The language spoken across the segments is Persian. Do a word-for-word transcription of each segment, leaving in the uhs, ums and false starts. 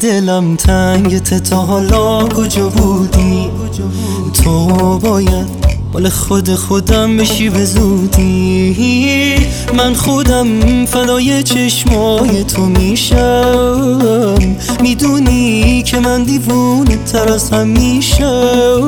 دلم تنگت تا حالا کجا بودی؟ تو باید مال خود خودم بشی به زودی. من خودم فدای چشمای تو میشم، میدونی که من دیوونه تر از همیشه.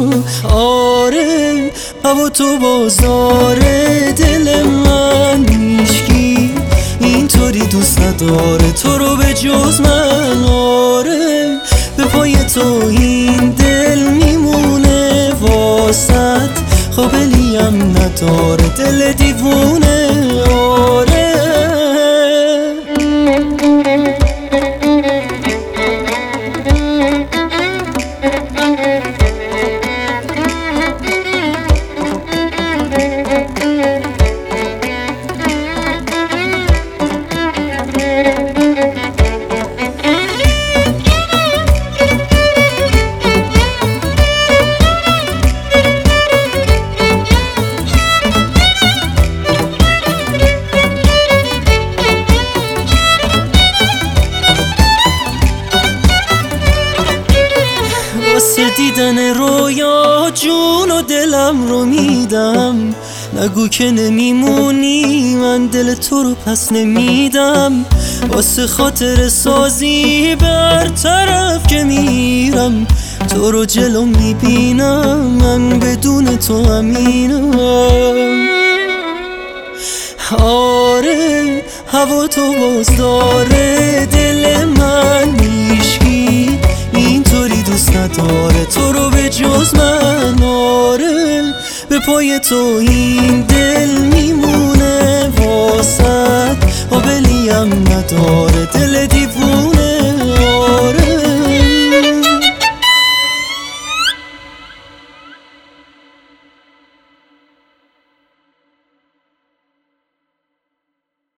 آره هوا تو بازاره، دل من هیچکی اینطوری دوست نداره تو رو به جز من. آره به پای تو این دل میمونه واسط، قابلیم نداره دل دیوونه. آره واسه دیدن رویا جون و دلم رو میدم، نگو که نمیمونی من دل تو رو پس نمیدم. واسه خاطر سازی بر طرف که میرم، تو رو جلو میبینم من بدون تو امینم. آره هوا تو باز داره، دل من هیچکی اینطوری دوست نداره تو رو به جز من. آره به پای تو این دل